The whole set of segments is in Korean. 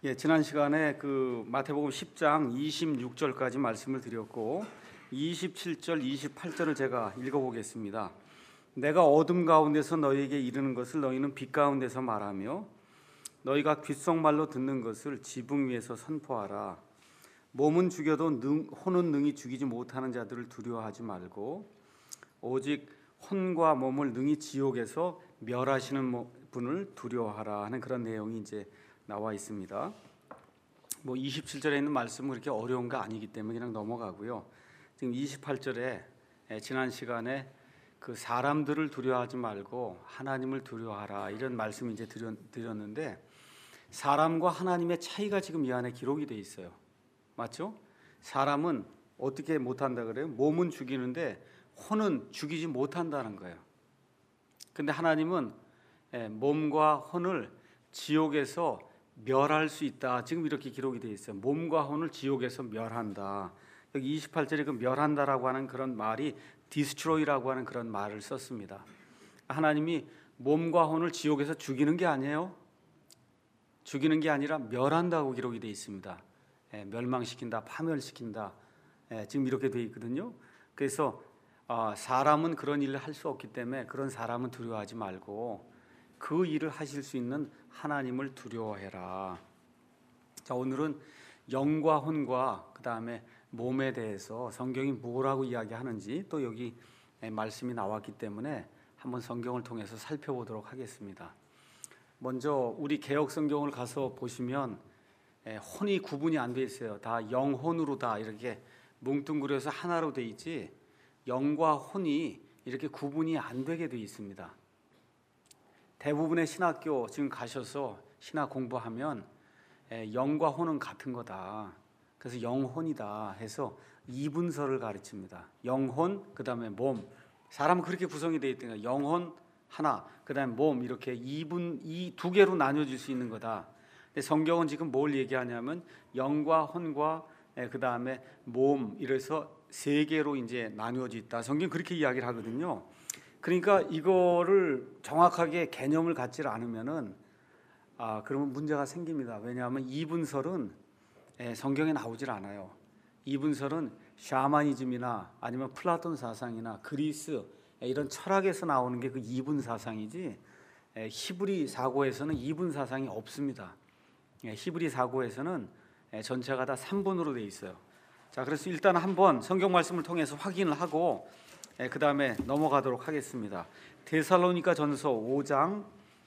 지난 시간에 그 마태복음 10장 26절까지 말씀을 드렸고 27절, 28절을 제가 읽어보겠습니다. 내가 어둠 가운데서 너희에게 이르는 것을 너희는 빛 가운데서 말하며 너희가 귓속말로 듣는 것을 지붕 위에서 선포하라. 몸은 죽여도 혼은 능히 죽이지 못하는 자들을 두려워하지 말고 오직 혼과 몸을 능히 지옥에서 멸하시는 분을 두려워하라 하는 그런 내용이 이제 나와 있습니다. 27절에 있는 말씀은 그렇게 어려운 거 아니기 때문에 그냥 넘어가고요. 지금 28절에 지난 시간에 그 사람들을 두려워하지 말고 하나님을 두려워하라 이런 말씀을 이제 드렸는데 사람과 하나님의 차이가 지금 이 안에 기록이 돼 있어요. 맞죠? 사람은 어떻게 못한다 그래요? 몸은 죽이는데 혼은 죽이지 못한다는 거예요. 근데 하나님은 몸과 혼을 지옥에서 멸할 수 있다. 지금 이렇게 기록이 되어 있어요. 몸과 혼을 지옥에서 멸한다. 여기 28절에 그 멸한다라고 하는 그런 말이 destroy라고 하는 그런 말을 썼습니다. 하나님이 몸과 혼을 지옥에서 죽이는 게 아니에요. 죽이는 게 아니라 멸한다고 기록이 되어 있습니다. 멸망시킨다, 파멸시킨다. 지금 이렇게 되어 있거든요. 그래서 사람은 그런 일을 할 수 없기 때문에 그런 사람은 두려워하지 말고 그 일을 하실 수 있는 하나님을 두려워해라. 자, 오늘은 영과 혼과 그 다음에 몸에 대해서 성경이 뭐라고 이야기하는지 또 여기 말씀이 나왔기 때문에 한번 성경을 통해서 살펴보도록 하겠습니다. 먼저 우리 개역 성경을 가서 보시면 혼이 구분이 안 돼 있어요. 다 영혼으로 다 이렇게 뭉뚱그려서 하나로 돼 있지 영과 혼이 이렇게 구분이 안 되게 돼 있습니다. 대부분의 신학교 지금 가셔서 신학 공부하면 영과 혼은 같은 거다. 그래서 영혼이다 해서 이분서를 가르칩니다. 영혼, 그 다음에 몸. 사람은 그렇게 구성이 되어 있다니까 영혼 하나, 그 다음에 몸 이렇게 이 두 개로 나뉘어질 수 있는 거다. 근데 성경은 지금 뭘 얘기하냐면 영과 혼과 그 다음에 몸 이래서 세 개로 이제 나뉘어져 있다. 성경 그렇게 이야기를 하거든요. 그러니까 이거를 정확하게 개념을 갖지 않으면은 그러면 문제가 생깁니다. 왜냐하면 이분설은 성경에 나오질 않아요. 이분설은 샤머니즘이나 아니면 플라톤 사상이나 그리스 이런 철학에서 나오는 게 그 이분 사상이지 히브리 사고에서는 이분 사상이 없습니다. 히브리 사고에서는 전체가 다 3분으로 돼 있어요. 자, 그래서 일단 한번 성경 말씀을 통해서 확인을 하고 그 다음에 넘어가도록 하겠습니다. 데살로니가 전서 5장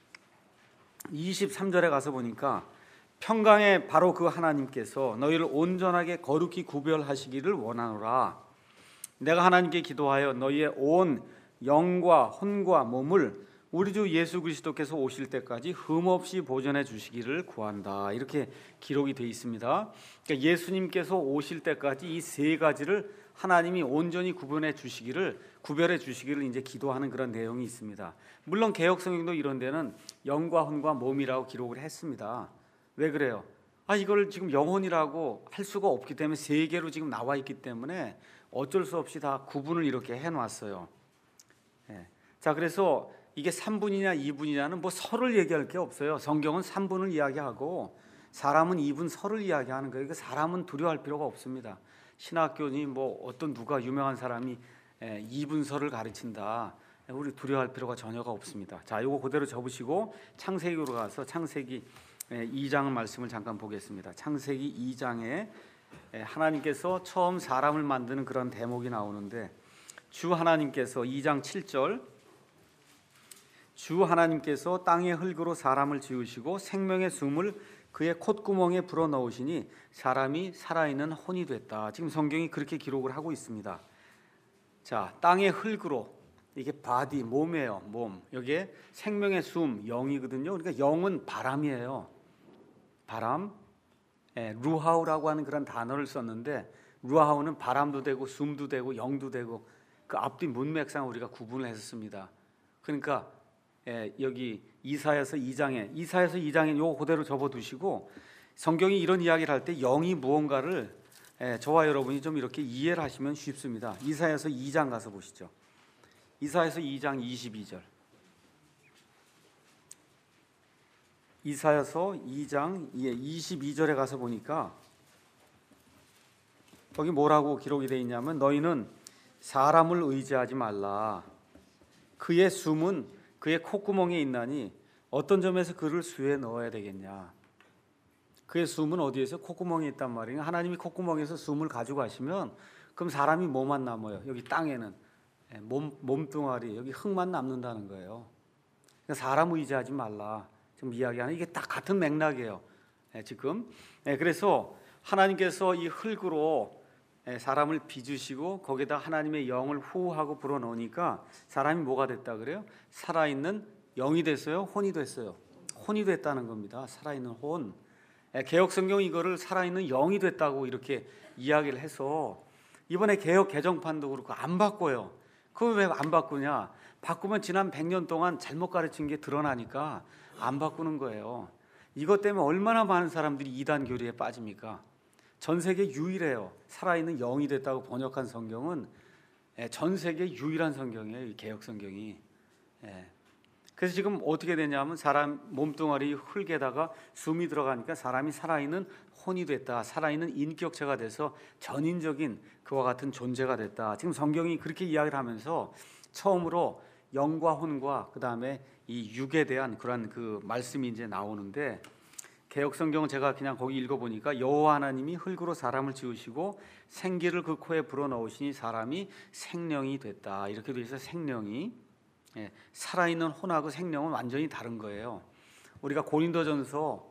23절에 가서 보니까 평강의 바로 그 하나님께서 너희를 온전하게 거룩히 구별하시기를 원하노라. 내가 하나님께 기도하여 너희의 온 영과 혼과 몸을 우리 주 예수 그리스도께서 오실 때까지 흠없이 보존해 주시기를 구한다. 이렇게 기록이 되어 있습니다. 그러니까 예수님께서 오실 때까지 이 세 가지를 하나님이 온전히 구별해 주시기를 이제 기도하는 그런 내용이 있습니다. 물론 개역 성경도 이런 데는 영과 혼과 몸이라고 기록을 했습니다. 왜 그래요? 이걸 지금 영혼이라고 할 수가 없기 때문에 세 개로 지금 나와 있기 때문에 어쩔 수 없이 다 구분을 이렇게 해놨어요. 자, 그래서 이게 3분이냐 2분이냐는 설을 얘기할 게 없어요. 성경은 3분을 이야기하고 사람은 2분 설을 이야기하는 거예요. 그러니까 사람은 두려워할 필요가 없습니다. 신학교니 어떤 누가 유명한 사람이 이분설을 가르친다. 우리 두려워할 필요가 전혀가 없습니다. 자, 이거 그대로 접으시고 창세기로 가서 창세기 2장 말씀을 잠깐 보겠습니다. 창세기 2장에 하나님께서 처음 사람을 만드는 그런 대목이 나오는데 주 하나님께서 2장 7절 주 하나님께서 땅의 흙으로 사람을 지으시고 생명의 숨을 그의 콧구멍에 불어넣으시니 사람이 살아있는 혼이 됐다. 지금 성경이 그렇게 기록을 하고 있습니다. 자, 땅의 흙으로 이게 바디 몸이에요. 몸. 여기에 생명의 숨 영이거든요. 그러니까 영은 바람이에요. 바람. 루하우라고 하는 그런 단어를 썼는데 루하우는 바람도 되고 숨도 되고 영도 되고 그 앞뒤 문맥상 우리가 구분을 했습니다. 그러니까 여기 이사야서 2장에 요거 그대로 접어두시고 성경이 이런 이야기를 할 때 영이 무언가를 저와 여러분이 좀 이렇게 이해를 하시면 쉽습니다. 이사야서 2장 가서 보시죠. 이사야서 2장 22절 이사야서 2장 22절에 가서 보니까 거기 뭐라고 기록이 되어 있냐면 너희는 사람을 의지하지 말라. 그의 숨은 그의 콧구멍에 있나니 어떤 점에서 그를 수에 넣어야 되겠냐. 그의 숨은 어디에서? 콧구멍에 있단 말이에요. 하나님이 콧구멍에서 숨을 가지고 가시면 그럼 사람이 뭐만 남아요? 여기 땅에는 몸뚱아리, 여기 흙만 남는다는 거예요. 그러니까 사람 의지하지 말라. 지금 이야기하는 이게 딱 같은 맥락이에요. 지금 그래서 하나님께서 이 흙으로 사람을 빚으시고 거기다 하나님의 영을 후하고 불어넣으니까 사람이 뭐가 됐다 그래요? 살아있는 영이 됐어요? 혼이 됐어요? 혼이 됐다는 겁니다. 살아있는 혼. 개혁성경이 이거를 살아있는 영이 됐다고 이렇게 이야기를 해서 이번에 개혁 개정판도 그렇고 안 바꿔요. 그걸 왜 안 바꾸냐? 바꾸면 지난 100년 동안 잘못 가르친 게 드러나니까 안 바꾸는 거예요. 이것 때문에 얼마나 많은 사람들이 이단 교리에 빠집니까? 전 세계 유일해요. 살아있는 영이 됐다고 번역한 성경은 전 세계 유일한 성경이에요. 이 개혁 성경이. 그래서 지금 어떻게 되냐면 사람 몸뚱아리 흙에다가 숨이 들어가니까 사람이 살아있는 혼이 됐다. 살아있는 인격체가 돼서 전인적인 그와 같은 존재가 됐다. 지금 성경이 그렇게 이야기를 하면서 처음으로 영과 혼과 그 다음에 이 육에 대한 그런 그 말씀이 이제 나오는데 개혁 성경은 제가 그냥 거기 읽어보니까 여호와 하나님이 흙으로 사람을 지으시고 생기를 그 코에 불어넣으시니 사람이 생명이 됐다. 이렇게 돼 있어요. 생명이. 살아있는 혼하고 생명은 완전히 다른 거예요. 우리가 고린도전서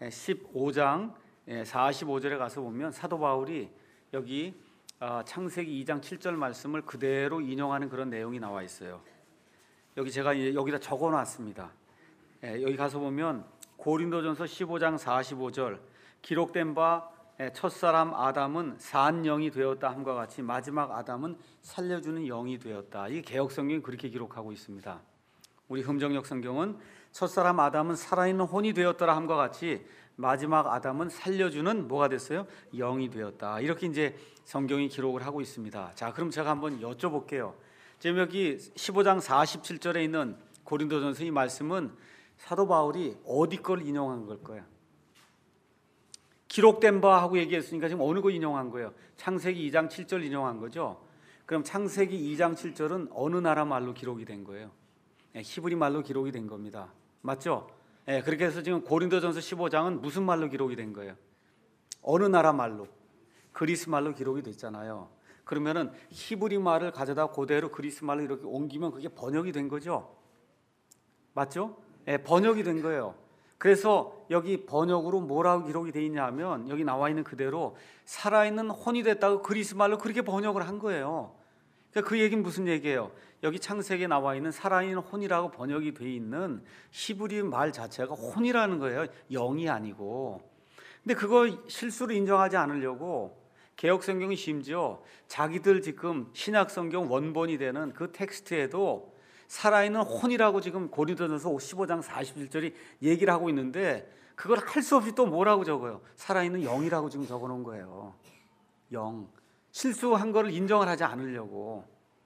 15장 45절에 가서 보면 사도 바울이 여기 창세기 2장 7절 말씀을 그대로 인용하는 그런 내용이 나와 있어요. 여기 제가 여기다 적어놨습니다. 여기 가서 보면 고린도전서 15장 45절 기록된 바 첫사람 아담은 산 영이 되었다 함과 같이 마지막 아담은 살려주는 영이 되었다. 이 개혁 성경이 그렇게 기록하고 있습니다. 우리 흠정역 성경은 첫사람 아담은 살아있는 혼이 되었더라 함과 같이 마지막 아담은 살려주는 뭐가 됐어요? 영이 되었다. 이렇게 이제 성경이 기록을 하고 있습니다. 자, 그럼 제가 한번 여쭤볼게요. 지금 여기 15장 47절에 있는 고린도전서 이 말씀은 사도 바울이 어디 걸 인용한 걸까요? 기록된 바 하고 얘기했으니까 지금 어느 거 인용한 거예요? 창세기 2장 7절 인용한 거죠? 그럼 창세기 2장 7절은 어느 나라 말로 기록이 된 거예요? 히브리 말로 기록이 된 겁니다. 맞죠? 그렇게 해서 지금 고린도전서 15장은 무슨 말로 기록이 된 거예요? 어느 나라 말로? 그리스 말로 기록이 됐잖아요. 그러면은 히브리 말을 가져다 그대로 그리스 말로 이렇게 옮기면 그게 번역이 된 거죠? 맞죠? 번역이 된 거예요. 그래서 여기 번역으로 뭐라고 기록이 되어 있냐면 여기 나와 있는 그대로 살아있는 혼이 됐다고 그리스 말로 그렇게 번역을 한 거예요. 그러니까 그 얘기는 무슨 얘기예요? 여기 창세기에 나와 있는 살아있는 혼이라고 번역이 되어 있는 히브리 말 자체가 혼이라는 거예요. 영이 아니고. 근데 그거 실수로 인정하지 않으려고 개혁성경이 심지어 자기들 지금 신약성경 원본이 되는 그 텍스트에도 살아있는 혼이라고 지금 고린도전서 15장 47절이 얘기를 하고 있는데 그걸 할 수 없이 또 뭐라고 적어요? 살아있는 영이라고 지금 적어놓은 거예요. 영. 실수한 거를 인정을 하지 않으려고.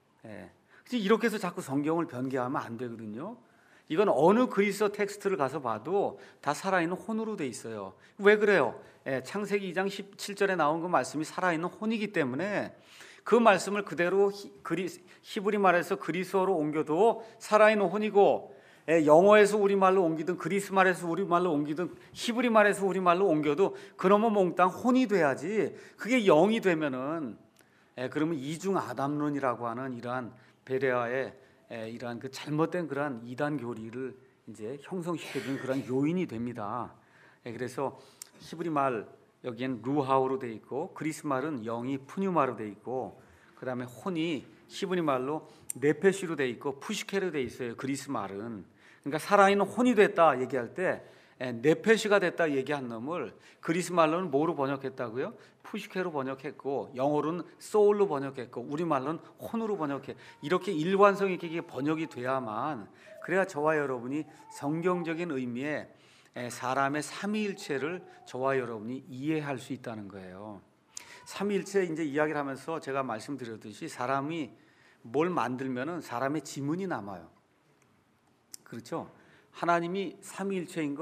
이렇게 해서 자꾸 성경을 변개하면 안 되거든요. 이건 어느 그리스어 텍스트를 가서 봐도 다 살아있는 혼으로 돼 있어요. 왜 그래요? 창세기 2장 17절에 나온 그 말씀이 살아있는 혼이기 때문에 그 말씀을 그대로 히브리 말에서 그리스어로 옮겨도 살아있는 혼이고 영어에서 우리말로 옮기든 그리스 말에서 우리말로 옮기든 히브리 말에서 우리말로 옮겨도 그놈은 몽땅 혼이 돼야지 그게 영이 되면은 그러면 이중 아담론이라고 하는 이러한 베레아의 이러한 그 잘못된 그러한 이단 교리를 이제 형성시켜주는 그런 요인이 됩니다. 그래서 히브리 말 여기엔 루하우로 돼 있고 그리스 말은 영이 푸뉴마로 돼 있고 그 다음에 혼이 히브리 말로 네페시로 돼 있고 푸시케로 돼 있어요. 그리스 말은. 그러니까 살아있는 혼이 됐다 얘기할 때 네페시가 됐다 얘기한 놈을 그리스 말로는 뭐로 번역했다고요? 푸시케로 번역했고 영어로는 소울로 번역했고 우리말로는 혼으로 번역해. 이렇게 일관성 있게 번역이 돼야만 그래야 저와 여러분이 성경적인 의미의 사람의 삼위일체를 저와 여러분이 이해할 수 있다는 거예요. 삼위일체 이제 이야기를 하면서 제가 말씀드렸듯이 사람이 뭘 만들면은 사람의 지문이 남아요. 그렇죠? 하나님이 삼위일체인 거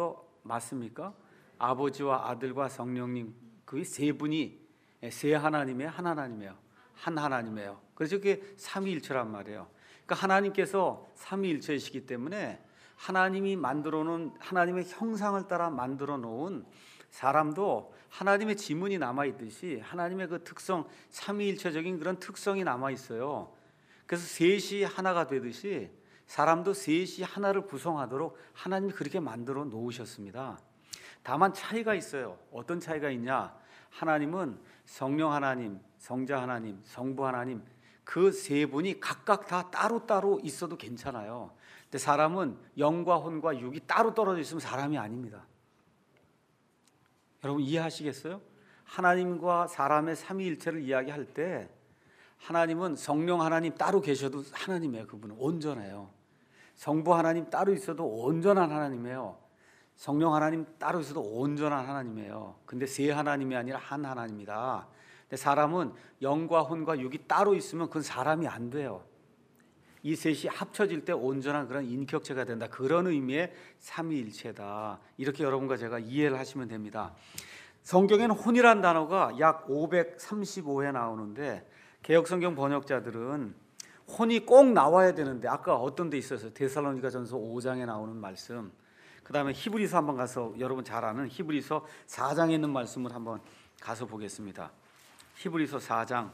맞습니까? 아버지와 아들과 성령님 그 세 분이 세 하나님의 한 하나님이에요. 한 하나님이에요. 그래서 그게 삼위일체란 말이에요. 그러니까 하나님께서 삼위일체이시기 때문에 하나님이 만들어 놓은 하나님의 형상을 따라 만들어 놓은 사람도 하나님의 지문이 남아 있듯이 하나님의 그 특성, 삼위일체적인 그런 특성이 남아 있어요. 그래서 셋이 하나가 되듯이 사람도 셋이 하나를 구성하도록 하나님이 그렇게 만들어 놓으셨습니다. 다만 차이가 있어요. 어떤 차이가 있냐? 하나님은 성령 하나님, 성자 하나님, 성부 하나님 그 세 분이 각각 다 따로따로 있어도 괜찮아요. 근데 사람은 영과 혼과 육이 따로 떨어져 있으면 사람이 아닙니다. 여러분 이해하시겠어요? 하나님과 사람의 삼위일체를 이야기할 때 하나님은 성령 하나님 따로 계셔도 하나님이에요. 그분은 온전해요. 성부 하나님 따로 있어도 온전한 하나님이에요. 성령 하나님 따로 있어도 온전한 하나님이에요. 근데 세 하나님이 아니라 한 하나님이다. 근데 사람은 영과 혼과 육이 따로 있으면 그건 사람이 안 돼요. 이 셋이 합쳐질 때 온전한 그런 인격체가 된다. 그런 의미의 삼위일체다. 이렇게 여러분과 제가 이해를 하시면 됩니다. 성경에는 혼이란 단어가 약 535회 나오는데 개역성경 번역자들은 혼이 꼭 나와야 되는데 아까 어떤 데 있어서 데살로니가전서 5장에 나오는 말씀, 그 다음에 히브리서 한번 가서 여러분 잘 아는 히브리서 4장에 있는 말씀을 한번 가서 보겠습니다. 히브리서 4장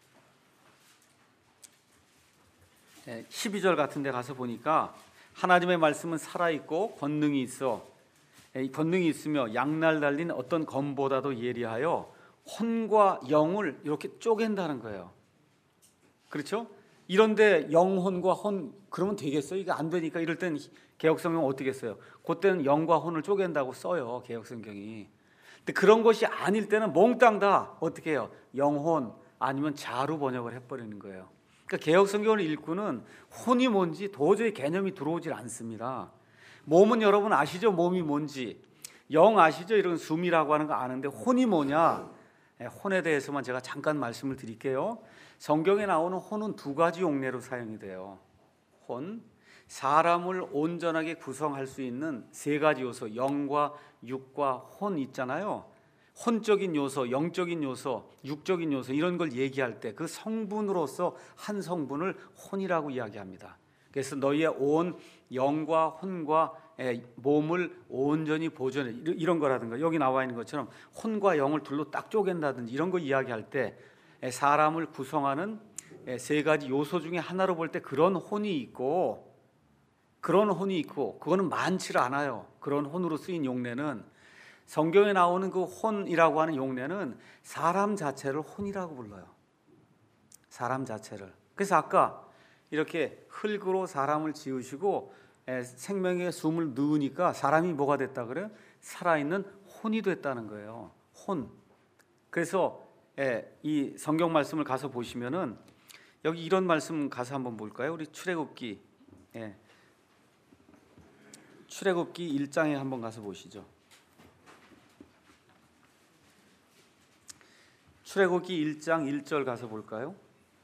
12절 같은 데 가서 보니까 하나님의 말씀은 살아있고 권능이 있어 권능이 있으며 양날 달린 어떤 검보다도 예리하여 혼과 영을 이렇게 쪼갠다는 거예요. 그렇죠? 이런데 영혼과 혼 그러면 되겠어요? 이게 안 되니까 이럴 땐 개역성경 어떻게 써요? 그때는 영과 혼을 쪼갠다고 써요. 개역성경이. 근데 그런 것이 아닐 때는 몽땅 다 어떻게 해요? 영혼 아니면 자로 번역을 해버리는 거예요. 그러니까 개역성경을 읽고는 혼이 뭔지 도저히 개념이 들어오질 않습니다. 몸은 여러분 아시죠? 몸이 뭔지. 영 아시죠? 이런 숨이라고 하는 거 아는데 혼이 뭐냐? 혼에 대해서만 제가 잠깐 말씀을 드릴게요. 성경에 나오는 혼은 두 가지 용례로 사용이 돼요. 혼, 사람을 온전하게 구성할 수 있는 세 가지 요소, 영과 육과 혼 있잖아요. 혼적인 요소, 영적인 요소, 육적인 요소 이런 걸 얘기할 때 그 성분으로서 한 성분을 혼이라고 이야기합니다. 그래서 너희의 온 영과 혼과 몸을 온전히 보존해 이런 거라든가 여기 나와 있는 것처럼 혼과 영을 둘로 딱 쪼갠다든지 이런 거 이야기할 때 사람을 구성하는 세 가지 요소 중에 하나로 볼 때 그런 혼이 있고 그거는 많지 않아요. 그런 혼으로 쓰인 용례는 성경에 나오는 그 혼이라고 하는 용례는 사람 자체를 혼이라고 불러요. 사람 자체를. 그래서 아까 이렇게 흙으로 사람을 지으시고 생명의 숨을 넣으니까 사람이 뭐가 됐다 그래요? 살아있는 혼이 됐다는 거예요. 혼. 그래서 이 성경 말씀을 가서 보시면은 여기 이런 말씀 가서 한번 볼까요? 우리 출애굽기 1장에 한번 가서 보시죠. 출애굽기 1장 1절 가서 볼까요?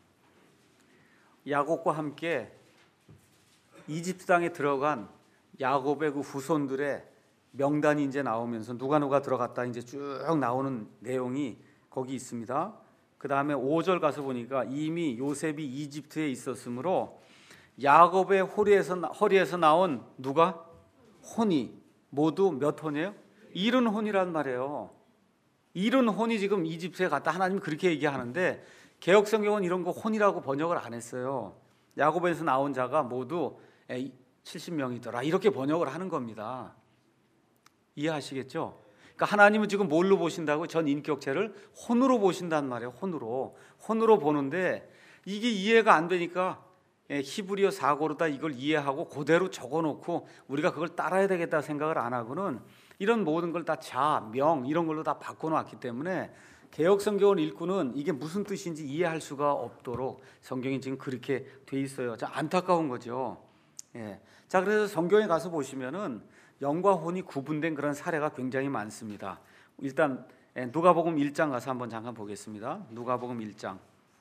야곱과 함께 이집트 땅에 들어간 야곱의 그 후손들의 명단이 이제 나오면서 누가 들어갔다 이제 쭉 나오는 내용이 거기 있습니다. 그 다음에 5절 가서 보니까 이미 요셉이 이집트에 있었으므로 야곱의 허리에서 나온 누가? 혼이 모두 몇 혼이에요? 70혼이란 말이에요. 70혼이 지금 이집트에 갔다. 하나님이 그렇게 얘기하는데 개역성경은 이런 거 혼이라고 번역을 안 했어요. 야곱에서 나온 자가 모두 70명이더라 이렇게 번역을 하는 겁니다. 이해하시겠죠? 그러니까 하나님은 지금 뭘로 보신다고? 전 인격체를 혼으로 보신단 말이에요. 혼으로 보는데 이게 이해가 안 되니까 히브리어 사고로다 이걸 이해하고 그대로 적어놓고 우리가 그걸 따라야 되겠다 생각을 안 하고는 이런 모든 걸 다 자, 명 이런 걸로 다 바꿔놓았기 때문에 개역성경을 읽고는 이게 무슨 뜻인지 이해할 수가 없도록 성경이 지금 그렇게 돼 있어요. 참 안타까운 거죠. 자, 그래서 성경에 가서 보시면은 영과 혼이 구분된 그런 사례가 굉장히 많습니다. 일단 누가복음 1장 가서 한번 잠깐 보겠습니다. 누가복음 1장.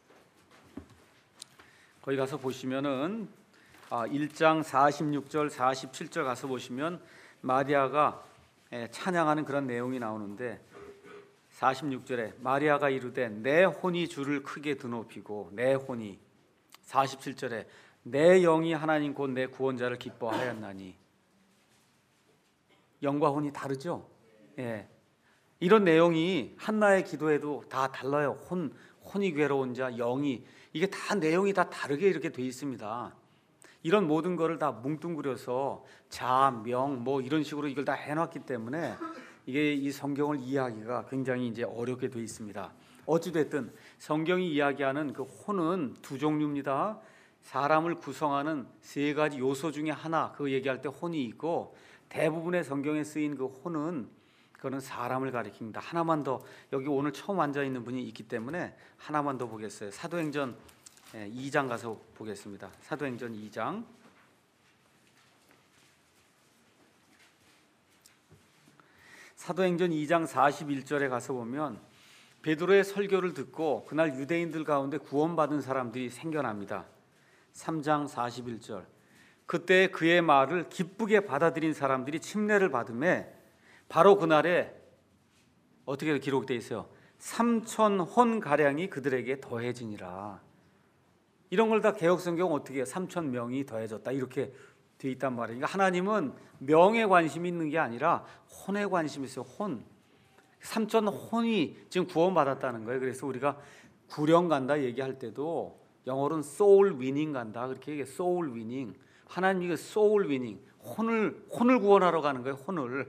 거기 가서 보시면은 1장 46절 47절 가서 보시면 마리아가 찬양하는 그런 내용이 나오는데 46절에 마리아가 이르되 내 혼이 주를 크게 드높이고 내 혼이 47절에 내 영이 하나님 곧 내 구원자를 기뻐하였나니. 영과 혼이 다르죠? 예. 이런 내용이 한나의 기도에도 다 달라요. 혼이 괴로운 자, 영이, 이게 다 내용이 다 다르게 이렇게 돼 있습니다. 이런 모든 거를 다 뭉뚱그려서 자, 명, 뭐 이런 식으로 이걸 다 해놨기 때문에 이게 이 성경을 이해하기가 굉장히 이제 어렵게 돼 있습니다. 어찌됐든 성경이 이야기하는 그 혼은 두 종류입니다. 사람을 구성하는 세 가지 요소 중에 하나, 그 얘기할 때 혼이 있고, 대부분의 성경에 쓰인 그 혼은 그거는 사람을 가리킵니다. 하나만 더, 여기 오늘 처음 앉아 있는 분이 있기 때문에 하나만 더 보겠어요. 사도행전 2장 가서 보겠습니다. 사도행전 2장. 사도행전 2장 41절에 가서 보면 베드로의 설교를 듣고 그날 유대인들 가운데 구원받은 사람들이 생겨납니다. 3장 41절. 그때 그의 말을 기쁘게 받아들인 사람들이 침례를 받음에 바로 그날에 어떻게 기록되어 있어요? 3,000혼 가량이 그들에게 더해지니라. 이런 걸 다 개혁성경 어떻게 해요? 3,000명이 더해졌다 이렇게 돼 있단 말이에요. 그러니까 하나님은 명에 관심이 있는 게 아니라 혼에 관심이 있어요. 혼. 3,000혼이 지금 구원받았다는 거예요. 그래서 우리가 구령 간다 얘기할 때도 영어로는 soul winning 간다 그렇게 얘기해요. soul winning. 하나님이 soul winning. 혼을 구원하러 가는 거예요.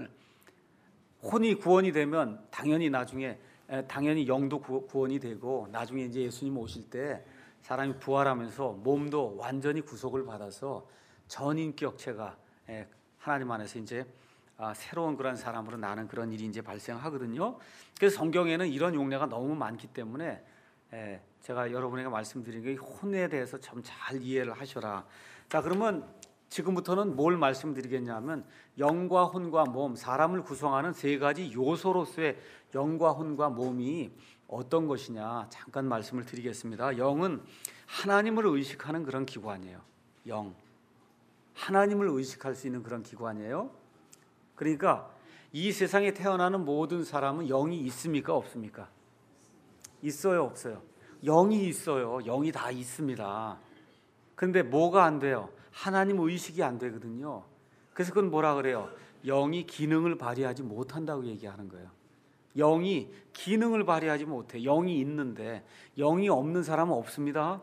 혼이 구원이 되면 당연히 나중에 영도 구원이 되고, 나중에 이제 예수님 오실 때 사람이 부활하면서 몸도 완전히 구속을 받아서 전인격체가 하나님 안에서 이제 새로운 그런 사람으로 나는 그런 일이 이제 발생하거든요. 그래서 성경에는 이런 용례가 너무 많기 때문에 제가 여러분에게 말씀드린 게 혼에 대해서 좀 잘 이해를 하셔라. 자, 그러면 지금부터는 뭘 말씀드리겠냐면 영과 혼과 몸, 사람을 구성하는 세 가지 요소로서의 영과 혼과 몸이 어떤 것이냐 잠깐 말씀을 드리겠습니다. 영은 하나님을 의식하는 그런 기관이에요. 영, 하나님을 의식할 수 있는 그런 기관이에요. 그러니까 이 세상에 태어나는 모든 사람은 영이 있습니까? 없습니까? 있어요? 없어요? 영이 있어요. 영이 다 있습니다. 그런데 뭐가 안 돼요? 하나님 의식이 안 되거든요. 그래서 그건 뭐라 그래요? 영이 기능을 발휘하지 못한다고 얘기하는 거예요. 영이 기능을 발휘하지 못해. 영이 있는데 영이 없는 사람은 없습니다.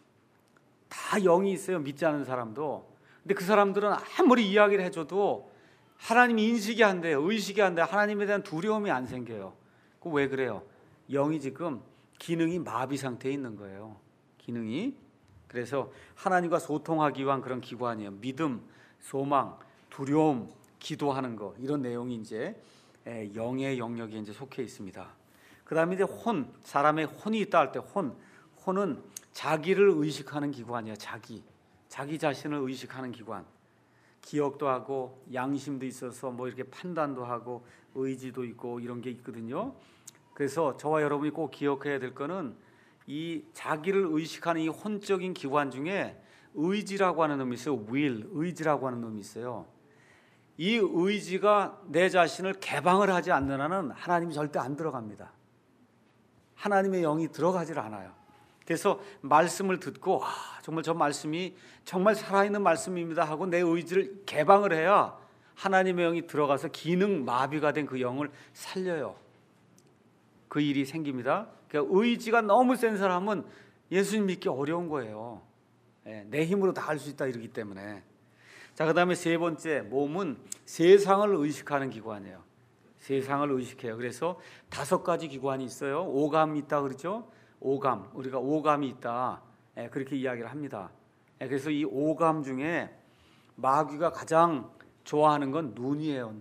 다 영이 있어요. 믿지 않는 사람도. 근데 그 사람들은 아무리 이야기를 해줘도 하나님 인식이 안 돼요. 의식이 안 돼요. 하나님에 대한 두려움이 안 생겨요. 그 왜 그래요? 영이 지금 기능이 마비 상태에 있는 거예요. 기능이. 그래서 하나님과 소통하기 위한 그런 기관이에요. 믿음, 소망, 두려움, 기도하는 거, 이런 내용이 이제 영의 영역에 이제 속해 있습니다. 그다음에 이제 혼, 사람의 혼이 있다 할 때 혼은 자기를 의식하는 기관이에요. 자기 자신을 의식하는 기관. 기억도 하고 양심도 있어서 뭐 이렇게 판단도 하고 의지도 있고 이런 게 있거든요. 그래서 저와 여러분이 꼭 기억해야 될 거는 이 자기를 의식하는 이 혼적인 기관 중에 의지라고 하는 놈이 있어요. will, 의지라고 하는 놈이 있어요. 이 의지가 내 자신을 개방을 하지 않는 한은 하나님이 절대 안 들어갑니다. 하나님의 영이 들어가질 않아요. 그래서 말씀을 듣고 정말 저 말씀이 정말 살아있는 말씀입니다 하고 내 의지를 개방을 해야 하나님의 영이 들어가서 기능 마비가 된 그 영을 살려요. 그 일이 생깁니다. 그러니까 의지가 너무 센 사람은 예수님 믿기 어려운 거예요. 내 힘으로 다 할 수 있다 이러기 때문에. 자, 그 다음에 세 번째, 몸은 세상을 의식하는 기관이에요. 세상을 의식해요. 그래서 5가지 기관이 있어요. 오감이 있다 그러죠. 오감, 우리가 오감이 있다 그렇게 이야기를 합니다. 그래서 이 오감 중에 마귀가 가장 좋아하는 건 눈이에요.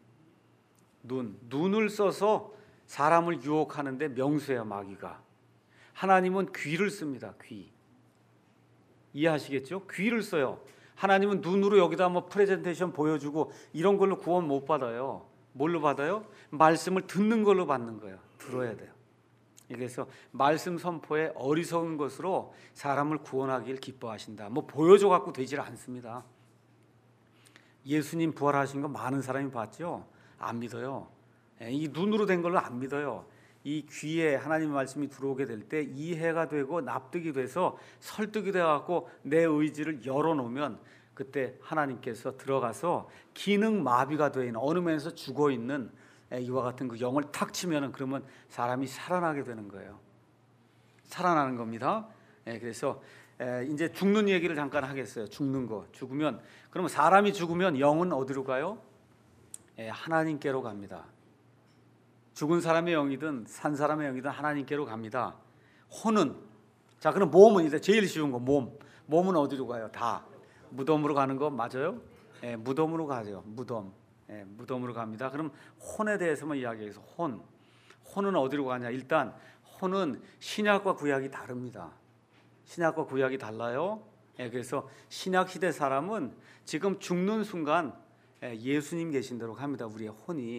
눈을 써서 사람을 유혹하는데 명수예요. 마귀가. 하나님은 귀를 씁니다. 귀. 이해하시겠죠? 귀를 써요. 하나님은 눈으로 여기다 뭐 프레젠테이션 보여주고 이런 걸로 구원 못 받아요. 뭘로 받아요? 말씀을 듣는 걸로 받는 거예요. 들어야 돼요. 그래서 말씀 선포에 어리석은 것으로 사람을 구원하길 기뻐하신다. 뭐 보여줘 갖고 되질 않습니다. 예수님 부활하신 거 많은 사람이 봤죠. 안 믿어요. 이 눈으로 된 걸로 안 믿어요. 이 귀에 하나님의 말씀이 들어오게 될 때 이해가 되고 납득이 돼서 설득이 되어갖고 내 의지를 열어놓으면 그때 하나님께서 들어가서 기능 마비가 되어 있는 어느 면에서 죽어 있는 이와 같은 그 영을 탁 치면은 그러면 사람이 살아나게 되는 거예요. 살아나는 겁니다. 그래서 이제 죽는 얘기를 잠깐 하겠어요. 죽는 거, 죽으면 그러면 사람이 죽으면 영은 어디로 가요? 하나님께로 갑니다. 죽은 사람의 영이든 산 사람의 영이든 하나님께로 갑니다. 혼은 자 그럼 몸은 이제 제일 쉬운 거 몸은 어디로 가요? 다 무덤으로 가는 거 맞아요? 무덤으로 가죠. 무덤으로 갑니다. 그럼 혼에 대해서만 이야기해서 혼은 어디로 가냐? 일단 혼은 신약과 구약이 다릅니다. 신약과 구약이 달라요. 그래서 신약 시대 사람은 지금 죽는 순간 예수님 계신 대로 갑니다. 우리의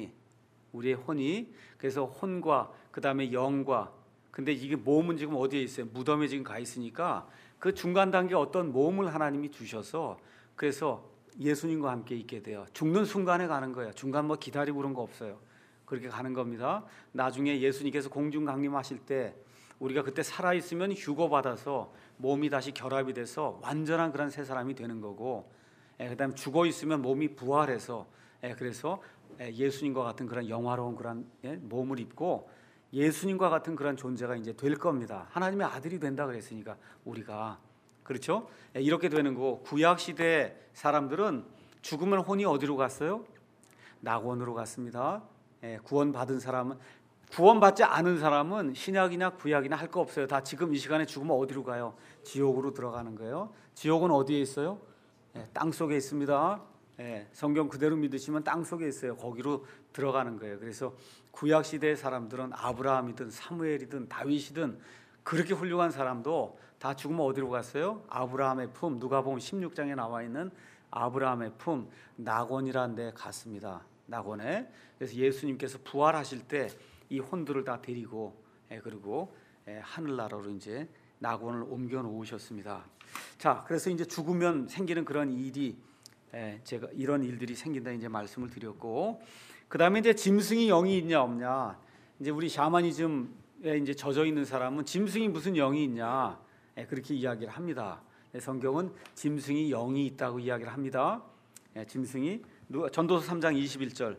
혼이 그래서 혼과 그 다음에 영과 근데 이게 몸은 지금 어디에 있어요? 무덤에 지금 가 있으니까 그 중간 단계 어떤 몸을 하나님이 주셔서 그래서 예수님과 함께 있게 돼요. 죽는 순간에 가는 거예요. 중간 뭐 기다리고 그런 거 없어요. 그렇게 가는 겁니다. 나중에 예수님께서 공중 강림하실 때 우리가 그때 살아 있으면 휴거받아서 몸이 다시 결합이 돼서 완전한 그런 새 사람이 되는 거고, 그다음에 죽어 있으면 몸이 부활해서 그래서 예수님과 같은 그런 영화로운 그런 몸을 입고 예수님과 같은 그런 존재가 이제 될 겁니다. 하나님의 아들이 된다 그랬으니까 우리가 그렇죠? 이렇게 되는 거고 구약 시대 사람들은 죽으면 혼이 어디로 갔어요? 낙원으로 갔습니다. 구원받은 사람은 구원받지 않은 사람은 신약이나 구약이나 할 거 없어요. 다 지금 이 시간에 죽으면 어디로 가요? 지옥으로 들어가는 거예요. 지옥은 어디에 있어요? 땅 속에 있습니다. 성경 그대로 믿으시면 땅 속에 있어요. 거기로 들어가는 거예요. 그래서 구약 시대의 사람들은 아브라함이든 사무엘이든 다윗이든 그렇게 훌륭한 사람도 다 죽으면 어디로 갔어요? 아브라함의 품, 누가복음 16장에 나와 있는 아브라함의 품 낙원이라는 데 갔습니다. 낙원에. 그래서 예수님께서 부활하실 때 이 혼들을 다 데리고 그리고 하늘나라로 이제 낙원을 옮겨 놓으셨습니다. 자, 그래서 이제 죽으면 생기는 그런 일이 제가 이런 일들이 생긴다 이제 말씀을 드렸고, 그 다음에 이제 짐승이 영이 있냐 없냐. 이제 우리 샤머니즘에 이제 젖어 있는 사람은 짐승이 무슨 영이 있냐 그렇게 이야기를 합니다. 성경은 짐승이 영이 있다고 이야기를 합니다. 짐승이 전도서 3장 21절.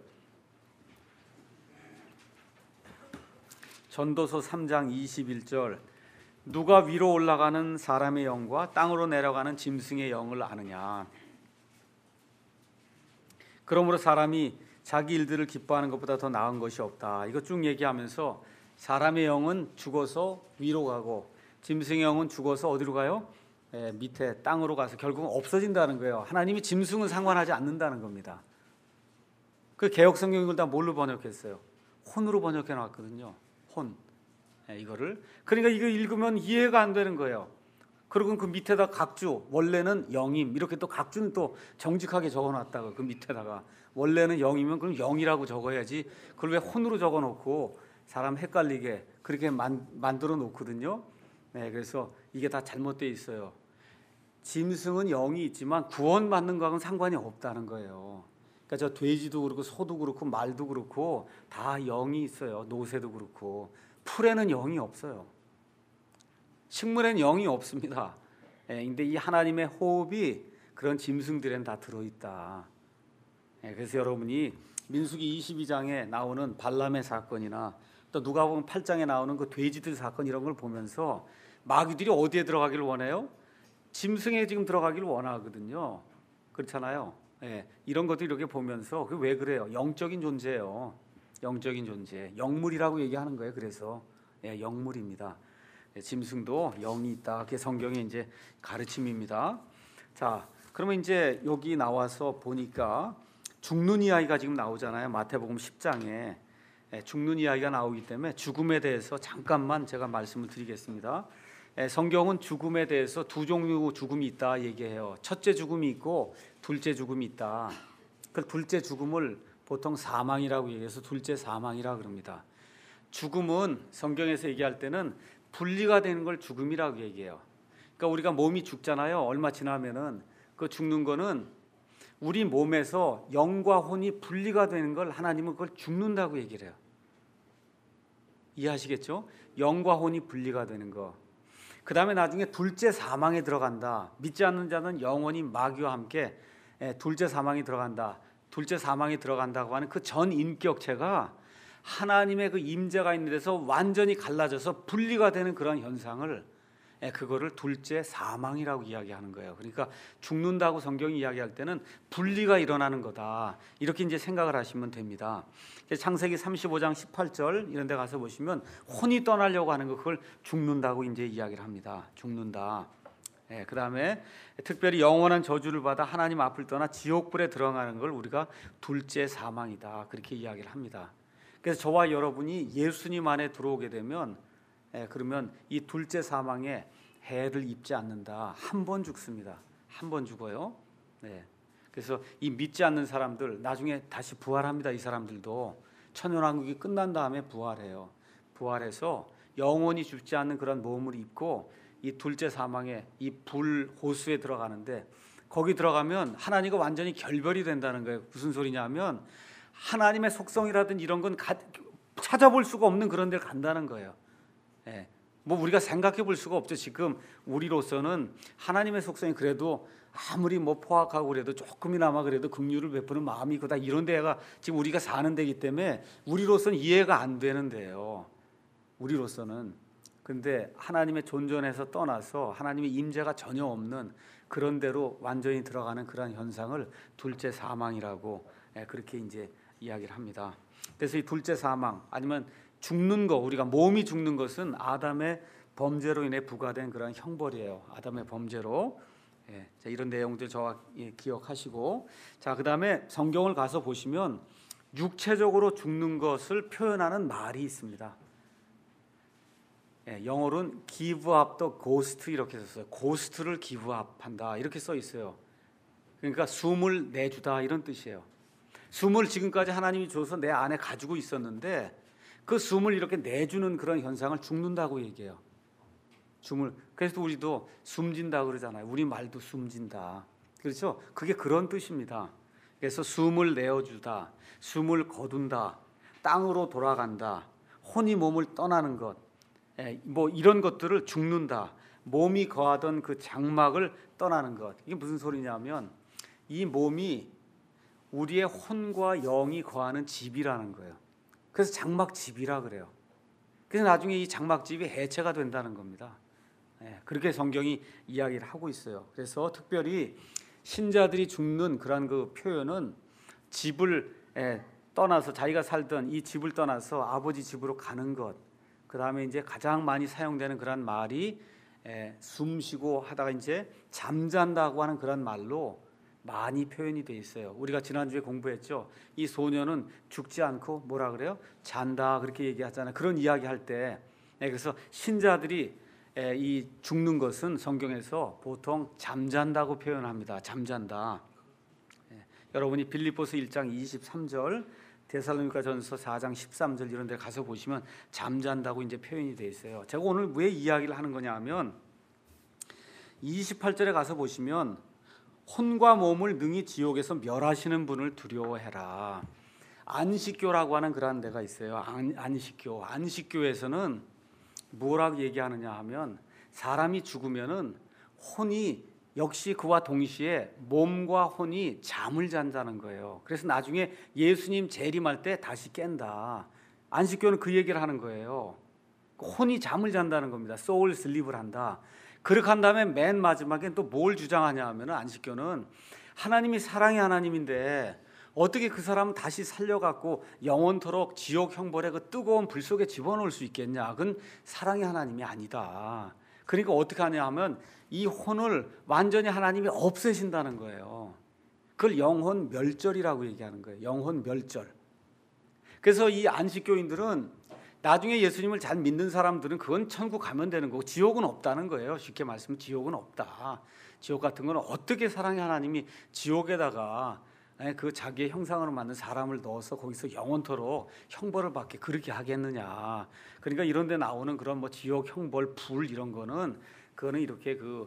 전도서 3장 21절. 누가 위로 올라가는 사람의 영과 땅으로 내려가는 짐승의 영을 아느냐. 그러므로 사람이 자기 일들을 기뻐하는 것보다 더 나은 것이 없다. 이거 쭉 얘기하면서 사람의 영은 죽어서 위로 가고 짐승의 영은 죽어서 어디로 가요? 밑에 땅으로 가서 결국은 없어진다는 거예요. 하나님이 짐승은 상관하지 않는다는 겁니다. 그 개역 성경 이걸 다 뭘로 번역했어요? 혼으로 번역해 놨거든요. 혼. 이거를 그러니까 이거 읽으면 이해가 안 되는 거예요. 그리고 그 밑에다 각주 원래는 영임 이렇게 또 각주는 또 정직하게 적어놨다가 그 밑에다가 원래는 영이면 그럼 영이라고 적어야지 그걸 왜 혼으로 적어놓고 사람 헷갈리게 그렇게 만들어 놓거든요. 그래서 이게 다 잘못되어 있어요. 짐승은 영이 있지만 구원받는 거하고는 상관이 없다는 거예요. 그러니까 저 돼지도 그렇고 소도 그렇고 말도 그렇고 다 영이 있어요. 노새도 그렇고 풀에는 영이 없어요. 식물에는 영이 없습니다. 근데 이 하나님의 호흡이 그런 짐승들에는 다 들어있다. 그래서 여러분이 민수기 22장에 나오는 발람의 사건이나 또 누가복음 8장에 나오는 그 돼지들 사건 이런 걸 보면서 마귀들이 어디에 들어가기를 원해요? 짐승에 지금 들어가기를 원하거든요. 그렇잖아요. 이런 것도 이렇게 보면서 그 왜 그래요? 영적인 존재예요. 영적인 존재, 영물이라고 얘기하는 거예요. 그래서 영물입니다. 짐승도 영이 있다. 그게 성경의 이제 가르침입니다. 자, 그러면 이제 여기 나와서 보니까 죽는 이야기가 지금 나오잖아요. 마태복음 10장에 죽는 이야기가 나오기 때문에 죽음에 대해서 잠깐만 제가 말씀을 드리겠습니다. 성경은 죽음에 대해서 두 종류 죽음이 있다 얘기해요. 첫째 죽음이 있고 둘째 죽음이 있다. 그 둘째 죽음을 보통 사망이라고 얘기해서 둘째 사망이라고 그럽니다. 죽음은 성경에서 얘기할 때는 분리가 되는 걸 죽음이라고 얘기해요. 그러니까 우리가 몸이 죽잖아요. 얼마 지나면은 그 죽는 거는 우리 몸에서 영과 혼이 분리가 되는 걸 하나님은 그걸 죽는다고 얘기를 해요. 이해하시겠죠? 영과 혼이 분리가 되는 거. 그 다음에 나중에 둘째 사망에 들어간다. 믿지 않는 자는 영원히 마귀와 함께 둘째 사망에 들어간다. 둘째 사망에 들어간다고 하는 그 전 인격체가 하나님의 그 임재가 있는 데서 완전히 갈라져서 분리가 되는 그런 현상을 그거를 둘째 사망이라고 이야기하는 거예요. 그러니까 죽는다고 성경이 이야기할 때는 분리가 일어나는 거다. 이렇게 이제 생각을 하시면 됩니다. 창세기 35장 18절 이런 데 가서 보시면 혼이 떠나려고 하는 거 그걸 죽는다고 이제 이야기를 합니다. 죽는다. 그다음에 특별히 영원한 저주를 받아 하나님 앞을 떠나 지옥불에 들어가는 걸 우리가 둘째 사망이다. 그렇게 이야기를 합니다. 그래서 저와 여러분이 예수님 안에 들어오게 되면 그러면 이 둘째 사망에 해를 입지 않는다. 한 번 죽습니다. 한 번 죽어요. 그래서 이 믿지 않는 사람들 나중에 다시 부활합니다. 이 사람들도 천연왕국이 끝난 다음에 부활해요. 부활해서 영원히 죽지 않는 그런 몸을 입고 이 둘째 사망에 이 불 호수에 들어가는데 거기 들어가면 하나님과 완전히 결별이 된다는 거예요. 무슨 소리냐면 하나님의 속성이라든 이런 건 찾아볼 수가 없는 그런 데를 간다는 거예요. 뭐 우리가 생각해 볼 수가 없죠. 지금 우리로서는 하나님의 속성이 그래도 아무리 뭐 포악하고 그래도 조금이나마 그래도 긍휼을 베푸는 마음이 있고 다 이런 데가 지금 우리가 사는 데이기 때문에 우리로서는 이해가 안 되는데요. 우리로서는. 근데 하나님의 존전에서 떠나서 하나님의 임재가 전혀 없는 그런 데로 완전히 들어가는 그런 현상을 둘째 사망이라고 그렇게 이제 이야기를 합니다. 그래서 이 둘째 사망 아니면 죽는 거, 우리가 몸이 죽는 것은 아담의 범죄로 인해 부과된 그런 형벌이에요. 아담의 범죄로. 자, 이런 내용들 정확히 기억하시고, 자, 그다음에 성경을 가서 보시면 육체적으로 죽는 것을 표현하는 말이 있습니다. 영어로는 give up the ghost 이렇게 썼어요. 고스트를 give up 한다 이렇게 써 있어요. 그러니까 숨을 내주다 이런 뜻이에요. 숨을 지금까지 하나님이 줘서 내 안에 가지고 있었는데 그 숨을 이렇게 내주는 그런 현상을 죽는다고 얘기해요. 숨을. 그래서 우리도 숨진다 그러잖아요. 우리 말도 숨진다. 그렇죠? 그게 그런 뜻입니다. 그래서 숨을 내어주다, 숨을 거둔다, 땅으로 돌아간다, 혼이 몸을 떠나는 것, 뭐 이런 것들을 죽는다. 몸이 거하던 그 장막을 떠나는 것. 이게 무슨 소리냐면 이 몸이 우리의 혼과 영이 거하는 집이라는 거예요. 그래서 장막집이라 그래요. 그래서 나중에 이 장막집이 해체가 된다는 겁니다. 그렇게 성경이 이야기를 하고 있어요. 그래서 특별히 신자들이 죽는 그런 그 표현은 집을 떠나서 자기가 살던 이 집을 떠나서 아버지 집으로 가는 것. 그 다음에 이제 가장 많이 사용되는 그런 말이 숨쉬고 하다가 이제 잠잔다고 하는 그런 말로 많이 표현이 돼 있어요. 우리가 지난주에 공부했죠. 이 소녀는 죽지 않고 뭐라 그래요? 잔다 그렇게 얘기하잖아요. 그런 이야기 할 때 그래서 신자들이 이 죽는 것은 성경에서 보통 잠잔다고 표현합니다. 잠잔다. 여러분이 빌립보서 1장 23절 데살로니가전서 4장 13절 이런 데 가서 보시면 잠잔다고 이제 표현이 돼 있어요. 제가 오늘 왜 이야기를 하는 거냐면 28절에 가서 보시면 혼과 몸을 능히 지옥에서 멸하시는 분을 두려워해라. 안식교라고 하는 그런 데가 있어요. 안식교. 안식교에서는 뭐라고 얘기하느냐 하면 사람이 죽으면은 혼이 역시 그와 동시에 몸과 혼이 잠을 잔다는 거예요. 그래서 나중에 예수님 재림할 때 다시 깬다. 안식교는 그 얘기를 하는 거예요. 혼이 잠을 잔다는 겁니다. 소울 슬립을 한다. 그렇게 한 다음에 맨 마지막에 또 뭘 주장하냐 하면 안식교는 하나님이 사랑의 하나님인데 어떻게 그 사람은 다시 살려갖고 영원토록 지옥 형벌의 그 뜨거운 불 속에 집어넣을 수 있겠냐. 그건 사랑의 하나님이 아니다. 그러니까 어떻게 하냐 하면 이 혼을 완전히 하나님이 없애신다는 거예요. 그걸 영혼 멸절이라고 얘기하는 거예요. 영혼 멸절. 그래서 이 안식교인들은 나중에 예수님을 잘 믿는 사람들은 그건 천국 가면 되는 거고 지옥은 없다는 거예요. 쉽게 말씀은 지옥은 없다. 지옥 같은 건 어떻게 사랑의 하나님이 지옥에다가 그 자기의 형상으로 만든 사람을 넣어서 거기서 영원토록 형벌을 받게 그렇게 하겠느냐. 그러니까 이런 데 나오는 그런 뭐 지옥 형벌 불 이런 거는 그거는 이렇게 그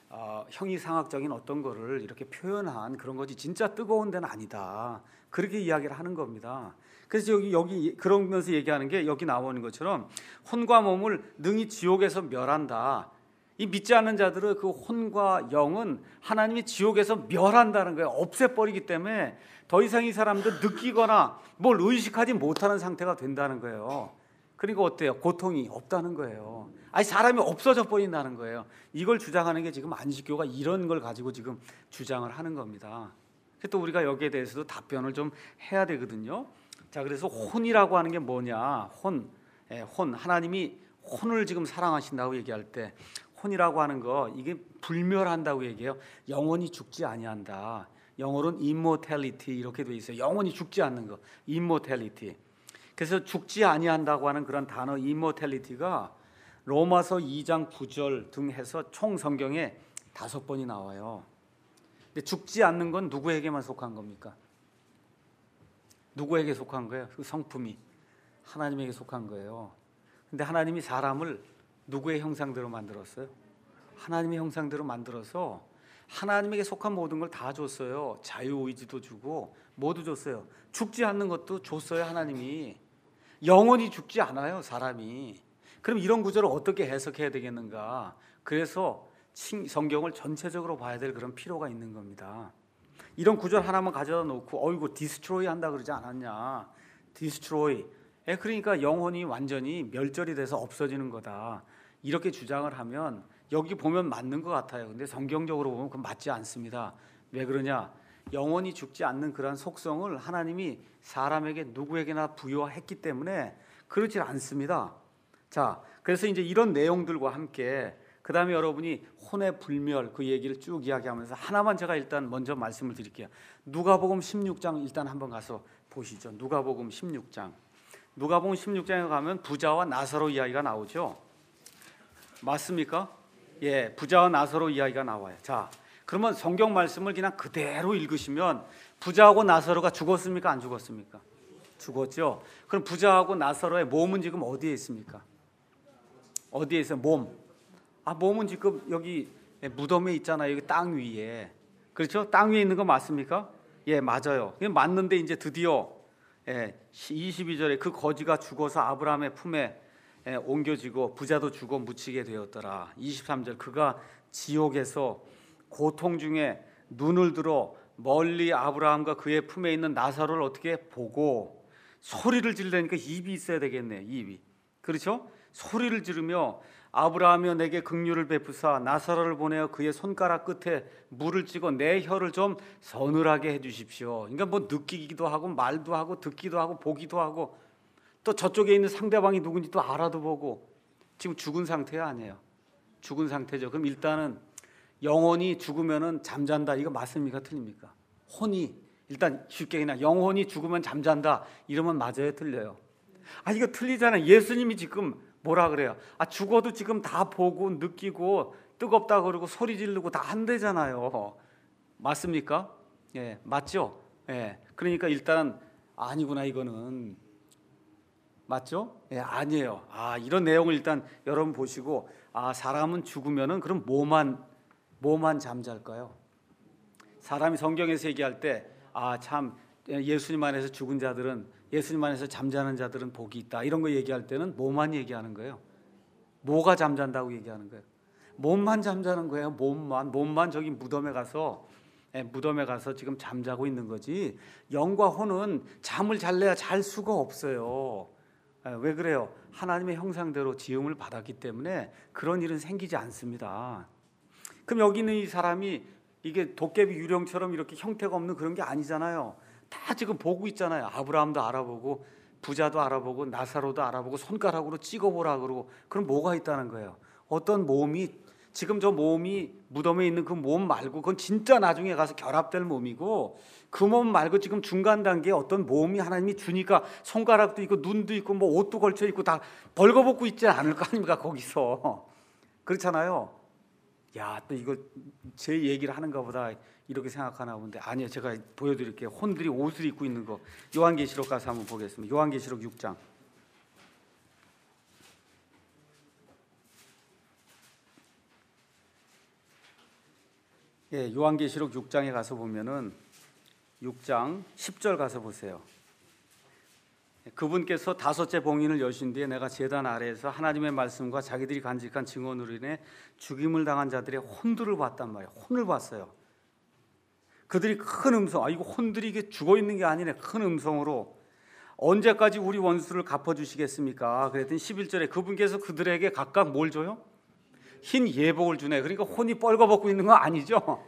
형이상학적인 어떤 거를 이렇게 표현한 그런 거지 진짜 뜨거운 데는 아니다. 그렇게 이야기를 하는 겁니다. 그래서 여기 그러면서 얘기하는 게 여기 나오는 것처럼 혼과 몸을 능히 지옥에서 멸한다. 이 믿지 않는 자들은 그 혼과 영은 하나님이 지옥에서 멸한다는 거예요. 없애버리기 때문에 더 이상 이 사람들 느끼거나 뭘 의식하지 못하는 상태가 된다는 거예요. 그러니까 어때요? 고통이 없다는 거예요. 아니 사람이 없어져 버린다는 거예요. 이걸 주장하는 게 지금 안식교가 이런 걸 가지고 지금 주장을 하는 겁니다. 또 우리가 여기에 대해서도 답변을 좀 해야 되거든요. 자, 그래서 혼이라고 하는 게 뭐냐? 혼, 하나님이 혼을 지금 사랑하신다고 얘기할 때 혼이라고 하는 거 이게 불멸한다고 얘기해요. 영원히 죽지 아니한다. 영어로는 immortality 이렇게 돼 있어요. 영원히 죽지 않는 거, immortality. 그래서 죽지 아니한다고 하는 그런 단어 immortality가 로마서 2장 9절 등 해서 총 성경에 5번이 나와요. 근데 죽지 않는 건 누구에게만 속한 겁니까? 누구에게 속한 거예요? 그 성품이 하나님에게 속한 거예요. 근데 하나님이 사람을 누구의 형상대로 만들었어요? 하나님의 형상대로 만들어서 하나님에게 속한 모든 걸 다 줬어요. 자유의지도 주고 모두 줬어요. 죽지 않는 것도 줬어요. 하나님이 영원히 죽지 않아요. 사람이. 그럼 이런 구절을 어떻게 해석해야 되겠는가? 그래서 성경을 전체적으로 봐야 될 그런 필요가 있는 겁니다. 이런 구절 하나만 가져다 놓고 이거 디스트로이 한다 그러지 않았냐? 디스트로이. 그러니까 영혼이 완전히 멸절이 돼서 없어지는 거다. 이렇게 주장을 하면 여기 보면 맞는 것 같아요. 근데 성경적으로 보면 그건 맞지 않습니다. 왜 그러냐? 영원히 죽지 않는 그런 속성을 하나님이 사람에게 누구에게나 부여했기 때문에 그렇지 않습니다. 자, 그래서 이제 이런 내용들과 함께 그 다음에 여러분이 혼의 불멸 그 얘기를 쭉 이야기하면서 하나만 제가 일단 먼저 말씀을 드릴게요. 누가복음 16장 일단 한번 가서 보시죠. 누가복음 16장. 누가복음 16장에 가면 부자와 나사로 이야기가 나오죠. 맞습니까? 예, 부자와 나사로 이야기가 나와요. 자, 그러면 성경 말씀을 그냥 그대로 읽으시면 부자하고 나사로가 죽었습니까? 안 죽었습니까? 죽었죠. 그럼 부자하고 나사로의 몸은 지금 어디에 있습니까? 어디에 있어요? 몸. 몸은 지금 여기 무덤에 있잖아요. 여기 땅 위에. 그렇죠? 땅 위에 있는 거 맞습니까? 예, 맞아요. 맞는데 이제 드디어 22절에 그 거지가 죽어서 아브라함의 품에 옮겨지고 부자도 죽어 묻히게 되었더라. 23절 그가 지옥에서 고통 중에 눈을 들어 멀리 아브라함과 그의 품에 있는 나사로를 어떻게 보고 소리를 지르려니까 입이 있어야 되겠네. 입이. 그렇죠? 소리를 지르며 아브라함이여 내게 긍휼을 베푸사 나사로를 보내어 그의 손가락 끝에 물을 찍어 내 혀를 좀 서늘하게 해주십시오. 그러니까 뭐 느끼기도 하고 말도 하고 듣기도 하고 보기도 하고 또 저쪽에 있는 상대방이 누군지 또 알아도 보고 지금 죽은 상태가 아니에요. 죽은 상태죠. 그럼 일단은 영혼이 죽으면은 잠잔다. 이거 맞습니까? 틀립니까? 혼이 일단 쉽게 그냥 영혼이 죽으면 잠잔다. 이러면 맞아요? 틀려요? 이거 틀리잖아요. 예수님이 지금 뭐라 그래요? 죽어도 지금 다 보고 느끼고 뜨겁다 그러고 소리 지르고 다 한대잖아요. 맞습니까? 예, 맞죠? 예. 그러니까 일단 아니구나 이거는. 맞죠? 예, 아니에요. 이런 내용을 일단 여러분 보시고 사람은 죽으면은 그럼 뭐만 잠잘까요? 사람이 성경에서 얘기할 때 참 예수님 안에서 죽은 자들은 예수님 안에서 잠자는 자들은 복이 있다. 이런 거 얘기할 때는 뭐만 얘기하는 거예요? 뭐가 잠잔다고 얘기하는 거예요? 몸만 잠자는 거예요. 몸만 저기 무덤에 가서 지금 잠자고 있는 거지. 영과 혼은 잠을 잘래야 잘 수가 없어요. 왜 그래요? 하나님의 형상대로 지음을 받았기 때문에 그런 일은 생기지 않습니다. 그럼 여기 있는 이 사람이 이게 도깨비 유령처럼 이렇게 형태가 없는 그런 게 아니잖아요. 다 지금 보고 있잖아요. 아브라함도 알아보고 부자도 알아보고 나사로도 알아보고 손가락으로 찍어보라 그러고 그럼 뭐가 있다는 거예요? 어떤 몸이 지금 저 몸이 무덤에 있는 그 몸 말고 그건 진짜 나중에 가서 결합될 몸이고 그 몸 말고 지금 중간 단계에 어떤 몸이 하나님이 주니까 손가락도 있고 눈도 있고 뭐 옷도 걸쳐 있고 다 벌거벗고 있지 않을 거 아닙니까 거기서. 그렇잖아요. 또 이거 제 얘기를 하는가 보다 이렇게 생각하나 본데 아니요. 제가 보여드릴게요. 혼들이 옷을 입고 있는 거 요한계시록 가서 한번 보겠습니다. 요한계시록 6장. 요한계시록 6장에 가서 보면은 6장 10절 가서 보세요. 그분께서 다섯째 봉인을 여신 뒤에 내가 제단 아래에서 하나님의 말씀과 자기들이 간직한 증언으로 인해 죽임을 당한 자들의 혼들을 봤단 말이에요. 혼을 봤어요. 그들이 큰 음성, 이거 혼들이 이게 죽어 있는 게 아니네. 큰 음성으로 언제까지 우리 원수를 갚아주시겠습니까? 그랬더니 11절에 그분께서 그들에게 각각 뭘 줘요? 흰 예복을 주네. 그러니까 혼이 뻘거벗고 있는 거 아니죠?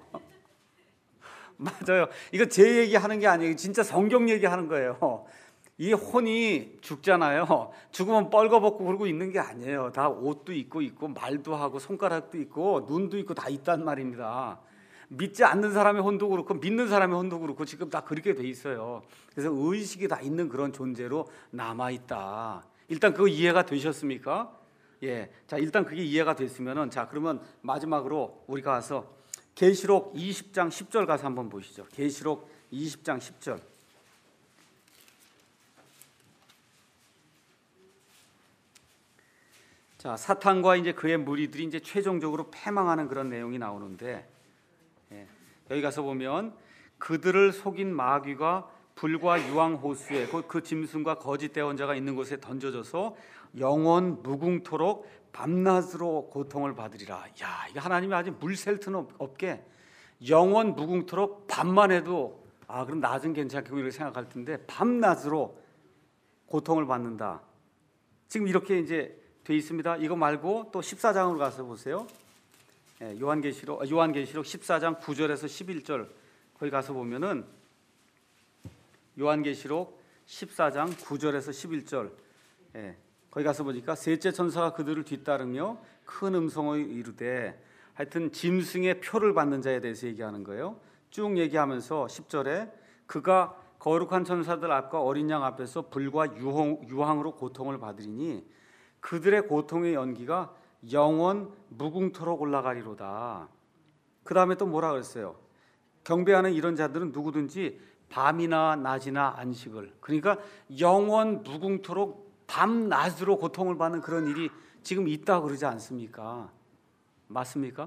맞아요. 이거 제 얘기하는 게 아니에요. 진짜 성경 얘기하는 거예요. 이 혼이 죽잖아요. 죽으면 뻘거벗고 그러고 있는 게 아니에요. 다 옷도 있고 말도 하고 손가락도 있고 눈도 있고 다 있단 말입니다. 믿지 않는 사람의 혼도 그렇고 믿는 사람의 혼도 그렇고 지금 다 그렇게 돼 있어요. 그래서 의식이 다 있는 그런 존재로 남아 있다. 일단 그거 이해가 되셨습니까? 자, 일단 그게 이해가 됐으면은 자, 그러면 마지막으로 우리가 가서 계시록 20장 10절 가서 한번 보시죠. 계시록 20장 10절. 자, 사탄과 이제 그의 무리들이 이제 최종적으로 패망하는 그런 내용이 나오는데, 여기 가서 보면 그들을 속인 마귀가 불과 유황 호수에 그 짐승과 거짓 대언자가 있는 곳에 던져져서 영원 무궁토록 밤낮으로 고통을 받으리라. 야, 이게 하나님이 아직 물 셀 틈 없게 영원 무궁토록 밤만 해도 그럼 낮은 괜찮겠고 이렇게 생각할 텐데 밤낮으로 고통을 받는다. 지금 이렇게 이제 돼 있습니다. 이거 말고 또 14장으로 가서 보세요. 요한계시록 14장 9절에서 11절 거기 가서 보면은 요한계시록 14장 9절에서 11절 거기 가서 보니까 셋째 천사가 그들을 뒤따르며 큰 음성으로 이르되 하여튼 짐승의 표를 받는 자에 대해서 얘기하는 거예요. 쭉 얘기하면서 10절에 그가 거룩한 천사들 앞과 어린 양 앞에서 불과 유황으로 고통을 받으리니 그들의 고통의 연기가 영원 무궁토록 올라가리로다. 그 다음에 또 뭐라 그랬어요? 경배하는 이런 자들은 누구든지 밤이나 낮이나 안식을, 그러니까 영원 무궁토록 밤낮으로 고통을 받는 그런 일이 지금 있다고 그러지 않습니까? 맞습니까?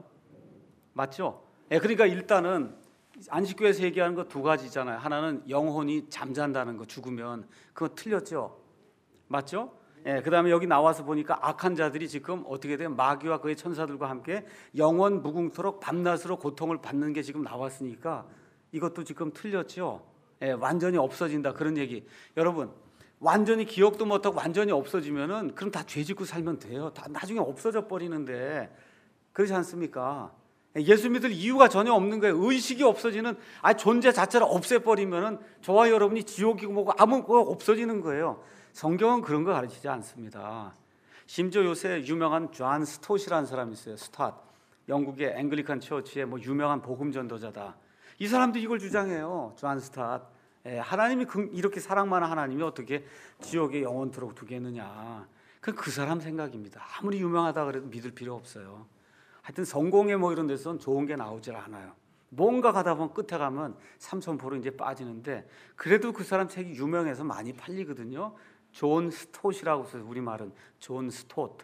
맞죠? 그러니까 일단은 안식교에서 얘기하는 거 두 가지잖아요. 하나는 영혼이 잠잔다는 거, 죽으면. 그거 틀렸죠? 맞죠? 그 다음에 여기 나와서 보니까 악한 자들이 지금 어떻게 돼요? 마귀와 그의 천사들과 함께 영원 무궁토록 밤낮으로 고통을 받는 게 지금 나왔으니까 이것도 지금 틀렸죠? 완전히 없어진다 그런 얘기. 여러분, 완전히 기억도 못하고 완전히 없어지면은 그럼 다 죄짓고 살면 돼요. 다 나중에 없어져 버리는데 그렇지 않습니까? 예수 믿을 이유가 전혀 없는 거예요. 의식이 없어지는 존재 자체를 없애버리면은 저와 여러분이 지옥이고 뭐고 아무것도 없어지는 거예요. 성경은 그런 거 가르치지 않습니다. 심지어 요새 유명한 존 스톳이라는 사람이 있어요. 스톳. 영국의 앵글리칸 처치의 유명한 복음 전도자다. 이 사람도 이걸 주장해요. 존 스톳. 하나님이 이렇게 사랑 많은 하나님이 어떻게 지옥에 영원토록 두겠느냐. 그 사람 생각입니다. 아무리 유명하다 그래도 믿을 필요 없어요. 하여튼 성공회 이런 데서는 좋은 게 나오질 않아요. 뭔가 가다 보면 끝에 가면 삼천포로 이제 빠지는데 그래도 그 사람 책이 유명해서 많이 팔리거든요. 존 스톳이라고 써서 우리말은 존 스톳.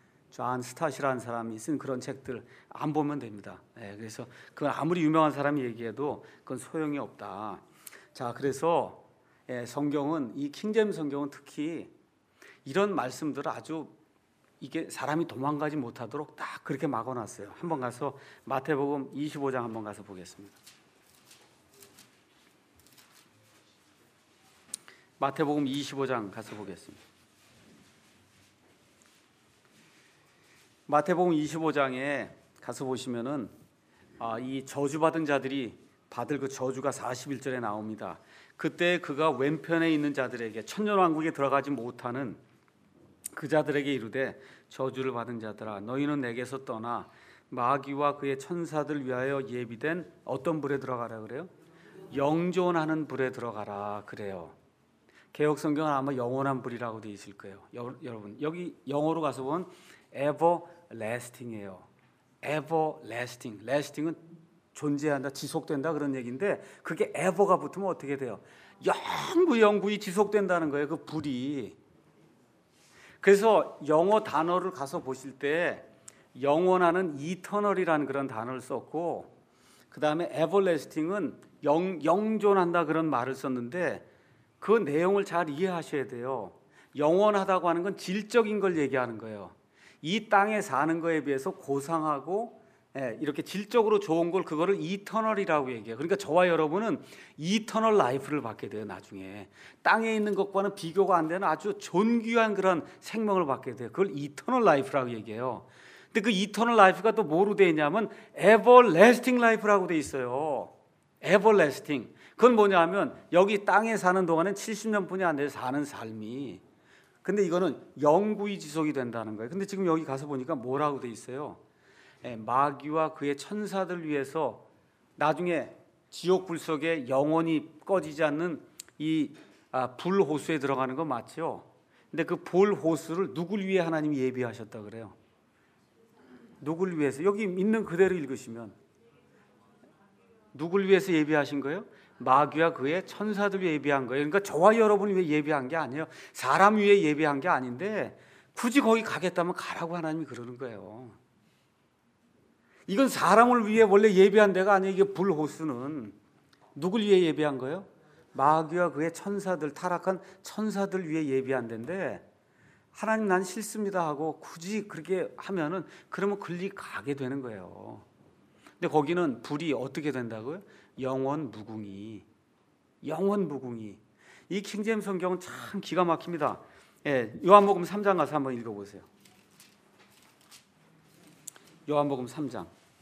존 스톳이라는 사람이 쓴 그런 책들 안 보면 됩니다. 그래서 그건 아무리 유명한 사람이 얘기해도 그건 소용이 없다. 자, 그래서 성경은 이 킹제임스 성경은 특히 이런 말씀들을 아주 이게 사람이 도망가지 못하도록 딱 그렇게 막아놨어요. 한번 가서 마태복음 25장 한번 가서 보겠습니다. 마태복음 25장 가서 보겠습니다. 마태복음 25장에 가서 보시면은 이 저주받은 자들이 받을 그 저주가 41절에 나옵니다. 그때 그가 왼편에 있는 자들에게 천년왕국에 들어가지 못하는 그 자들에게 이르되 저주를 받은 자들아 너희는 내게서 떠나 마귀와 그의 천사들 위하여 예비된 어떤 불에 들어가라 그래요? 영존하는 불에 들어가라 그래요. 개역 성경은 아마 영원한 불이라고 되어 있을 거예요. 여러분 여기 영어로 가서 보면 everlasting이에요. everlasting. lasting은 존재한다, 지속된다 그런 얘기인데 그게 ever가 붙으면 어떻게 돼요? 영구히 지속된다는 거예요. 그 불이. 그래서 영어 단어를 가서 보실 때 영원하는 eternal이라는 그런 단어를 썼고 그 다음에 everlasting은 영존한다 그런 말을 썼는데 그 내용을 잘 이해하셔야 돼요. 영원하다고 하는 건 질적인 걸 얘기하는 거예요. 이 땅에 사는 거에 비해서 고상하고 이렇게 질적으로 좋은 걸 그거를 이터널이라고 얘기해요. 그러니까 저와 여러분은 이터널 라이프를 받게 돼요. 나중에 땅에 있는 것과는 비교가 안 되는 아주 존귀한 그런 생명을 받게 돼요. 그걸 이터널 라이프라고 얘기해요. 근데 그 이터널 라이프가 또 뭐로 되어 있냐면 everlasting life라고 되어 있어요. everlasting. 그건 뭐냐면 여기 땅에 사는 동안은 70년뿐이 안 돼서 사는 삶이, 근데 이거는 영구히 지속이 된다는 거예요. 근데 지금 여기 가서 보니까 뭐라고 되어 있어요? 마귀와 그의 천사들 위해서 나중에 지옥 불 속에 영원히 꺼지지 않는 이 불호수에 들어가는 거 맞죠? 근데 그 불호수를 누굴 위해 하나님이 예비하셨다 그래요? 누굴 위해서? 여기 있는 그대로 읽으시면 누굴 위해서 예비하신 거예요? 마귀와 그의 천사들 위해 예비한 거예요. 그러니까 저와 여러분 위해 예비한 게 아니에요. 사람 위해 예비한 게 아닌데 굳이 거기 가겠다면 가라고 하나님이 그러는 거예요. 이건 사람을 위해 원래 예비한 데가 아니에요. 이게 불호수는 누굴 위해 예비한 거예요? 마귀와 그의 천사들, 타락한 천사들 위해 예비한 데인데 하나님 난 싫습니다 하고 굳이 그렇게 하면은 그러면 글리 가게 되는 거예요. 근데 거기는 불이 어떻게 된다고요? 영원 무궁이. 영원 무궁이. 이 킹제임스 성경은 참 기가 막힙니다. 요한복음 3장 가서 한번 읽어보세요. 요한복음 3장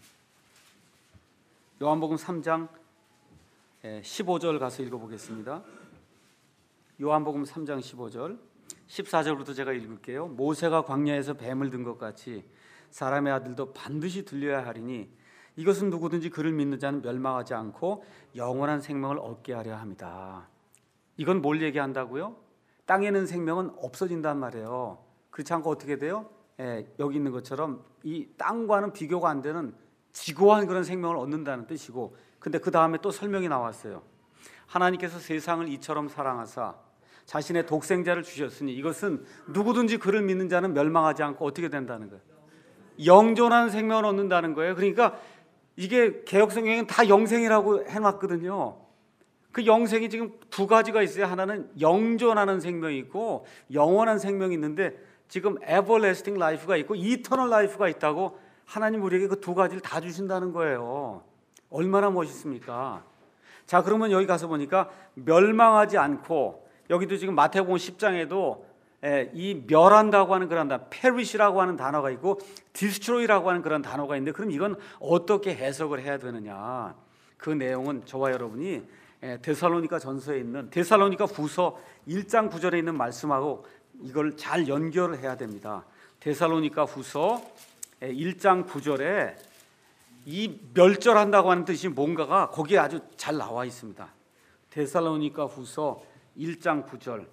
15절 가서 읽어보겠습니다. 요한복음 3장 15절 14절부터 제가 읽을게요. 모세가 광야에서 뱀을 든 것 같이 사람의 아들도 반드시 들려야 하리니 이것은 누구든지 그를 믿는 자는 멸망하지 않고 영원한 생명을 얻게 하려 합니다. 이건 뭘 얘기한다고요? 땅에 있는 생명은 없어진단 말이에요. 그렇지 않고 어떻게 돼요? 여기 있는 것처럼 이 땅과는 비교가 안 되는 지고한 그런 생명을 얻는다는 뜻이고, 근데 그 다음에 또 설명이 나왔어요. 하나님께서 세상을 이처럼 사랑하사 자신의 독생자를 주셨으니 이것은 누구든지 그를 믿는 자는 멸망하지 않고 어떻게 된다는 거예요? 영존한 생명을 얻는다는 거예요. 그러니까 이게 개역성경에는 다 영생이라고 해놨거든요. 그 영생이 지금 두 가지가 있어요. 하나는 영존하는 생명이 있고 영원한 생명이 있는데 지금 everlasting life가 있고 eternal life가 있다고 하나님 우리에게 그 두 가지를 다 주신다는 거예요. 얼마나 멋있습니까? 자, 그러면 여기 가서 보니까 멸망하지 않고, 여기도 지금 마태복음 10장에도 이 멸한다고 하는 그런 단어, perish라고 하는 단어가 있고 destroy라고 하는 그런 단어가 있는데, 그럼 이건 어떻게 해석을 해야 되느냐? 그 내용은 저와 여러분이 데살로니가 전서에 있는 데살로니가 후서 1장 9절에 있는 말씀하고 이걸 잘 연결을 해야 됩니다. 데살로니가 후서 1장 9절에 이 멸절한다고 하는 뜻이 뭔가가 거기에 아주 잘 나와 있습니다. 데살로니가 후서 1장 9절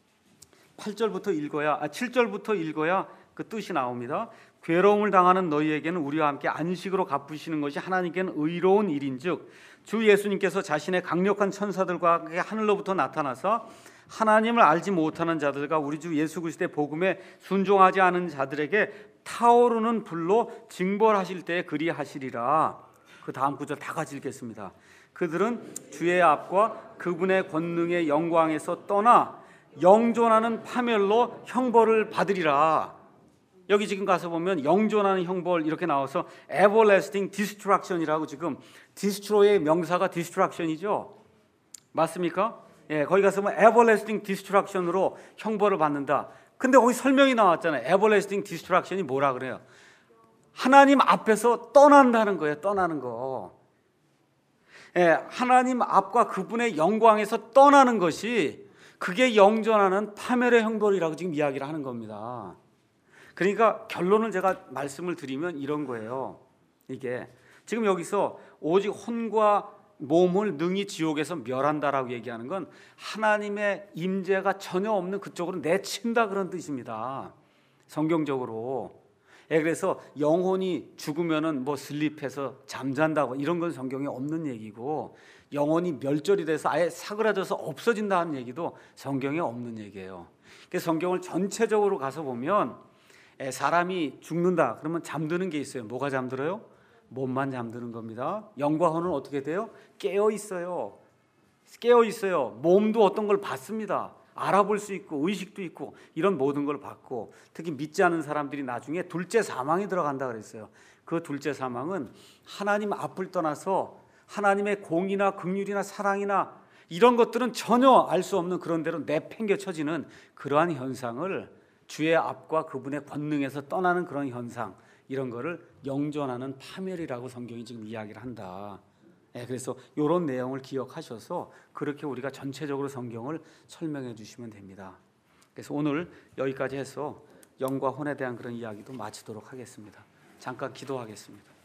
7절부터 읽어야 그 뜻이 나옵니다. 괴로움을 당하는 너희에게는 우리와 함께 안식으로 갚으시는 것이 하나님께는 의로운 일인즉 주 예수님께서 자신의 강력한 천사들과 함께 하늘로부터 나타나서 하나님을 알지 못하는 자들과 우리 주 예수 그리스도의 복음에 순종하지 않은 자들에게 타오르는 불로 징벌하실 때에 그리하시리라. 그 다음 구절 다 같이 읽겠습니다. 그들은 주의 앞과 그분의 권능의 영광에서 떠나 영존하는 파멸로 형벌을 받으리라. 여기 지금 가서 보면 영존하는 형벌 이렇게 나와서 everlasting destruction이라고, 지금 destroy의 명사가 destruction이죠. 맞습니까? 거기 가서 보면 everlasting destruction으로 형벌을 받는다. 근데 거기 설명이 나왔잖아요. everlasting destruction이 뭐라 그래요? 하나님 앞에서 떠난다는 거예요. 떠나는 거. 하나님 앞과 그분의 영광에서 떠나는 것이, 그게 영존하는 파멸의 형벌이라고 지금 이야기를 하는 겁니다. 그러니까 결론을 제가 말씀을 드리면 이런 거예요. 이게 지금 여기서 오직 혼과 몸을 능히 지옥에서 멸한다라고 얘기하는 건 하나님의 임재가 전혀 없는 그쪽으로 내친다 그런 뜻입니다. 성경적으로. 그래서 영혼이 죽으면은 뭐 슬립해서 잠잔다고 이런 건 성경에 없는 얘기고, 영혼이 멸절이 돼서 아예 사그라져서 없어진다는 얘기도 성경에 없는 얘기예요. 그래서 성경을 전체적으로 가서 보면 사람이 죽는다 그러면 잠드는 게 있어요. 뭐가 잠들어요? 몸만 잠드는 겁니다. 영과 혼은 어떻게 돼요? 깨어 있어요. 깨어 있어요. 몸도 어떤 걸 받습니다. 알아볼 수 있고 의식도 있고 이런 모든 걸 받고, 특히 믿지 않은 사람들이 나중에 둘째 사망에 들어간다 그랬어요. 그 둘째 사망은 하나님 앞을 떠나서 하나님의 공의나 긍휼이나 사랑이나 이런 것들은 전혀 알 수 없는 그런 대로 내팽개쳐지는 그러한 현상을, 주의 앞과 그분의 권능에서 떠나는 그런 현상, 이런 거를 영존하는 파멸이라고 성경이 지금 이야기를 한다. 그래서 이런 내용을 기억하셔서 그렇게 우리가 전체적으로 성경을 설명해 주시면 됩니다. 그래서 오늘 여기까지 해서 영과 혼에 대한 그런 이야기도 마치도록 하겠습니다. 잠깐 기도하겠습니다.